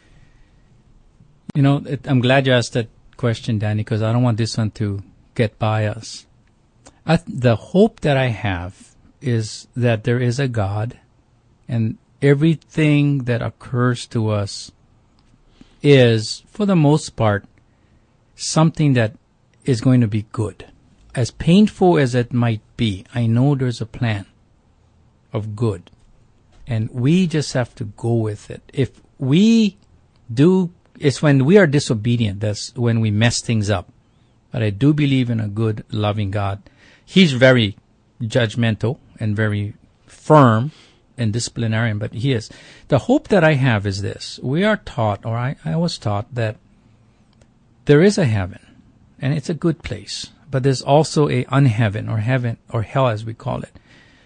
You know, I'm glad you asked that question, Danny, because I don't want this one to get by us. The hope that I have is that there is a God, and everything that occurs to us is, for the most part, something that is going to be good. As painful as it might be, I know there's a plan of good. And we just have to go with it. If we do, it's when we are disobedient, that's when we mess things up. But I do believe in a good, loving God. He's very judgmental and very firm and disciplinarian, but he is. The hope that I have is this. We are taught, or I was taught, that there is a heaven, and it's a good place. But there's also a unheaven, or hell as we call it.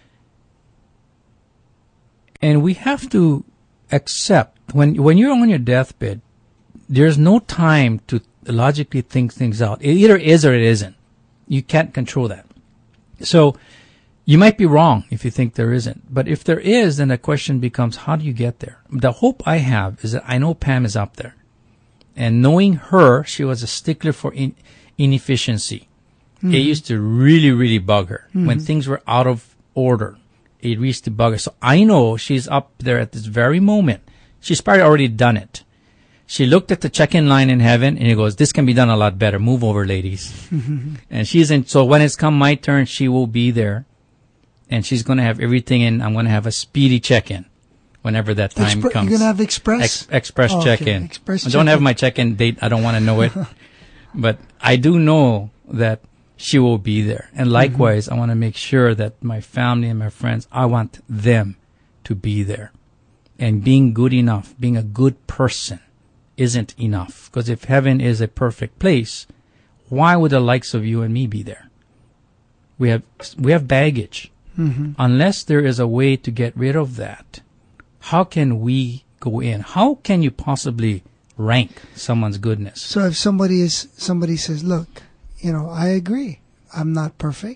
And we have to accept, when you're on your deathbed, there's no time to logically think things out. It either is or it isn't. You can't control that. So you might be wrong if you think there isn't. But if there is, then the question becomes, how do you get there? The hope I have is that I know Pam is up there. And knowing her, she was a stickler for inefficiency. Mm-hmm. It used to really, really bug her. Mm-hmm. When things were out of order, it used to bug her. So I know she's up there at this very moment. She's probably already done it. She looked at the check-in line in heaven, and he goes, this can be done a lot better. Move over, ladies. And she's in. So when it's come my turn, she will be there. And she's going to have everything in. I'm going to have a speedy check-in whenever that time comes. You're going to have express? Express check-in. Express I don't have my check-in date. I don't want to know it. But I do know that she will be there. And likewise, I want to make sure that my family and my friends, I want them to be there. And being good enough, being a good person, isn't enough. Because if heaven is a perfect place, why would the likes of you and me be there? We have baggage. Mm-hmm. Unless there is a way to get rid of that, how can we go in? How can you possibly rank someone's goodness? So if somebody says, look, I agree. I'm not perfect,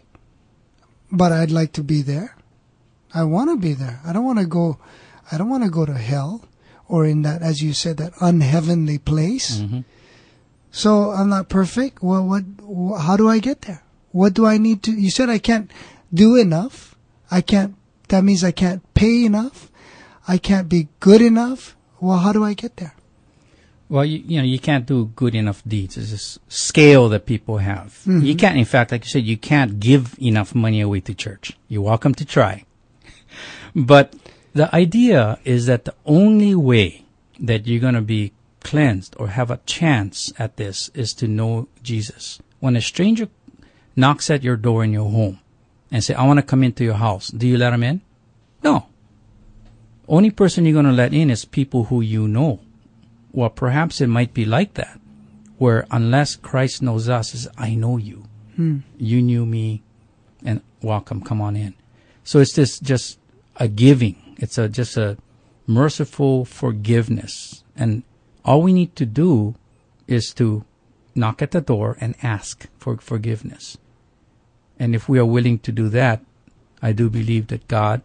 but I'd like to be there. I want to be there. I don't want to go to hell, or in that, as you said, that unheavenly place. Mm-hmm. So I'm not perfect. Well, how do I get there? What do I need to? You said I can't do enough. That means I can't pay enough. I can't be good enough. Well, how do I get there? Well, you can't do good enough deeds. It's a scale that people have. Mm-hmm. You can't, in fact, like you said, you can't give enough money away to church. You're welcome to try. But the idea is that the only way that you're going to be cleansed or have a chance at this is to know Jesus. When a stranger knocks at your door in your home and say, I want to come into your house, do you let them in? No. Only person you're going to let in is people who you know. Well, perhaps it might be like that, where unless Christ knows us, is I know you. You knew me, and welcome, come on in. So it's just a giving. It's just a merciful forgiveness. And all we need to do is to knock at the door and ask for forgiveness. And if we are willing to do that, I do believe that God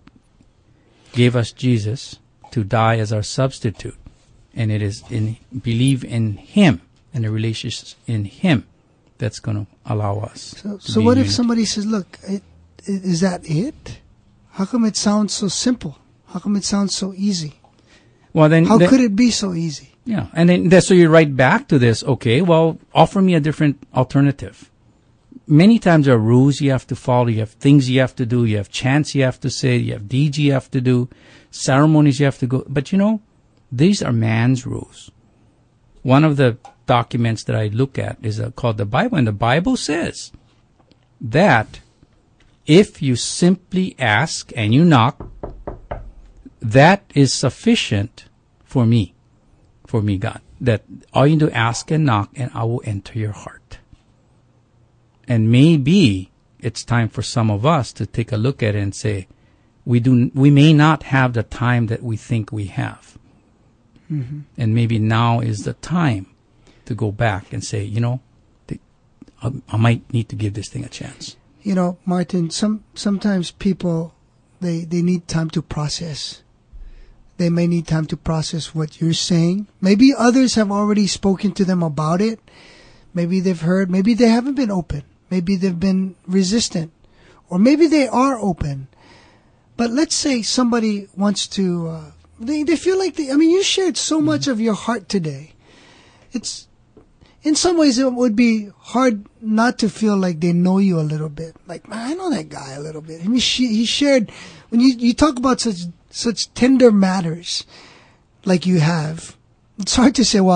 gave us Jesus to die as our substitute. And it is believe in Him and the relationship in Him that's going to allow us. So what if somebody says, look, is that it? How come it sounds so simple? How come it sounds so easy? Well, then how could it be so easy? Yeah, and then so you write back to this, okay, well, offer me a different alternative. Many times there are rules you have to follow, you have things you have to do, you have chants you have to say, you have deeds you have to do, ceremonies you have to go. But these are man's rules. One of the documents that I look at is called the Bible, and the Bible says that if you simply ask and you knock, that is sufficient for me, God. That all you do, ask and knock, and I will enter your heart. And maybe it's time for some of us to take a look at it and say, we may not have the time that we think we have. Mm-hmm. And maybe now is the time to go back and say, I might need to give this thing a chance. Martin, sometimes people, they need time to process. They may need time to process what you're saying. Maybe others have already spoken to them about it. Maybe they've heard. Maybe they haven't been open. Maybe they've been resistant. Or maybe they are open. But let's say somebody wants to, they feel like you shared so much of your heart today. In some ways it would be hard not to feel like they know you a little bit. Like, man, I know that guy a little bit. He shared, when you talk about such tender matters like you have, it's hard to say, well,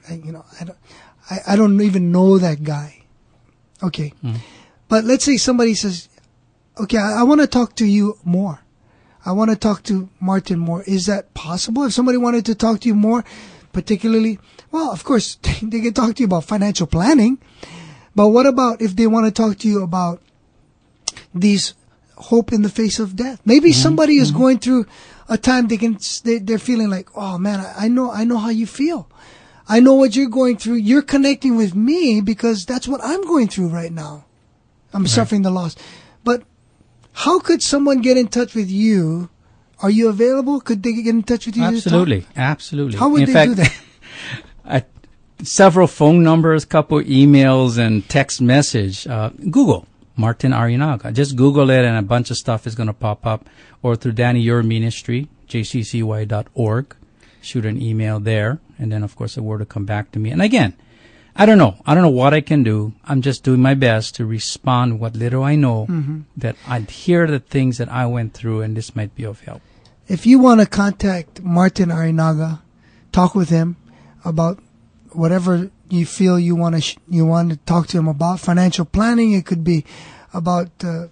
I don't even know that guy. Okay. But let's say somebody says, okay, I want to talk to you more. I want to talk to Martin more. Is that possible? If somebody wanted to talk to you more, particularly, well, of course, they can talk to you about financial planning. But what about if they want to talk to you about these hope in the face of death? Maybe somebody is going through a time they're feeling like, oh man, I know how you feel. I know what you're going through. You're connecting with me because that's what I'm going through right now. I'm suffering the loss. But how could someone get in touch with you? Are you available? Could they get in touch with you? Absolutely. How would they do that? Several phone numbers, couple emails, and text message. Google Martin Arinaga. Just Google it, and a bunch of stuff is going to pop up. Or through Danny Your Ministry, jccy.org. Shoot an email there, and then of course a word will come back to me. And again, I don't know what I can do. I'm just doing my best to respond what little I know, that I'd hear the things that I went through, and this might be of help. If you want to contact Martin Arinaga, talk with him about whatever you feel you want to talk to him about. Financial planning, it could be about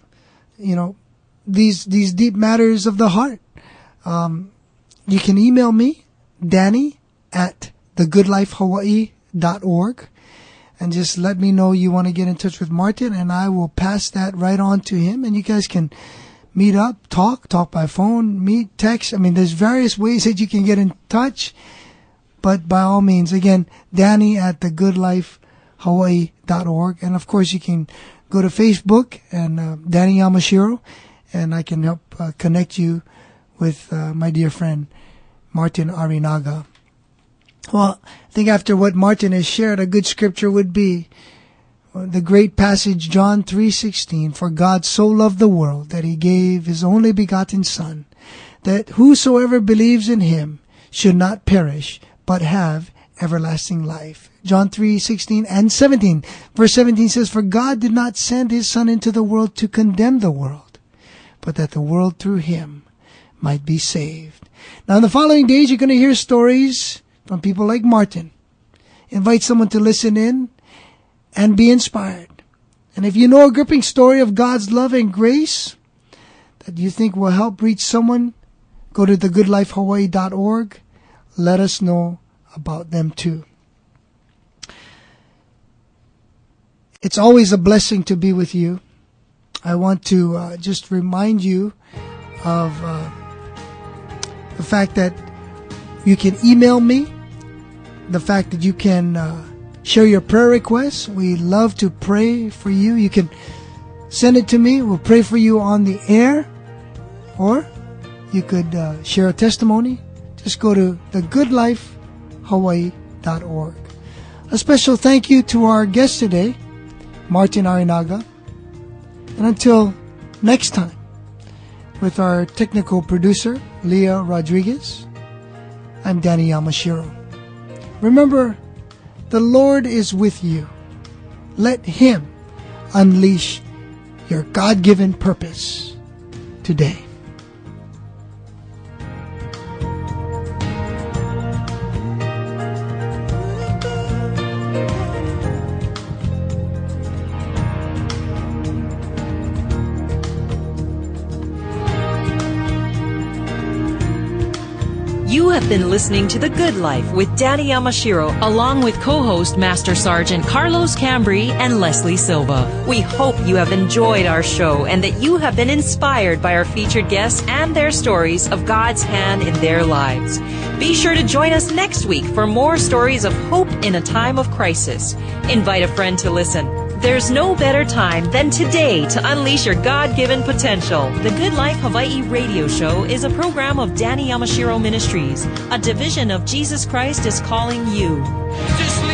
these deep matters of the heart. You can email me, Danny at thegoodlifehawaii.org, and just let me know you want to get in touch with Martin, and I will pass that right on to him, and you guys can meet up, talk by phone, meet, text. There's various ways that you can get in touch, but by all means, again, Danny at thegoodlifehawaii.org, and of course you can go to Facebook and Danny Yamashiro, and I can help connect you with my dear friend Martin Arinaga. Well, I think after what Martin has shared, a good scripture would be the great passage, John 3:16, "For God so loved the world that he gave his only begotten Son, that whosoever believes in him should not perish, but have everlasting life." John 3:16 and 17. Verse 17 says, "For God did not send his Son into the world to condemn the world, but that the world through him might be saved." Now in the following days, you're going to hear stories from people like Martin. Invite someone to listen in and be inspired. And if you know a gripping story of God's love and grace that you think will help reach someone, go to thegoodlifehawaii.org. Let us know about them too. It's always a blessing to be with you. I want to just remind you of the fact that you can email me, the fact that you can share your prayer requests. We love to pray for you. You can send it to me. We'll pray for you on the air. Or you could share a testimony. Just go to thegoodlifehawaii.org. A special thank you to our guest today, Martin Arinaga. And until next time, with our technical producer, Leah Rodriguez, I'm Danny Yamashiro. Remember, the Lord is with you. Let him unleash your God-given purpose today. You have been listening to The Good Life with Danny Yamashiro, along with co-host Master Sergeant Carlos Cambry and Leslie Silva. We hope you have enjoyed our show and that you have been inspired by our featured guests and their stories of God's hand in their lives. Be sure to join us next week for more stories of hope in a time of crisis. Invite a friend to listen. There's no better time than today to unleash your God-given potential. The Good Life Hawaii radio show is a program of Danny Yamashiro Ministries, a division of Jesus Christ is Calling You. Just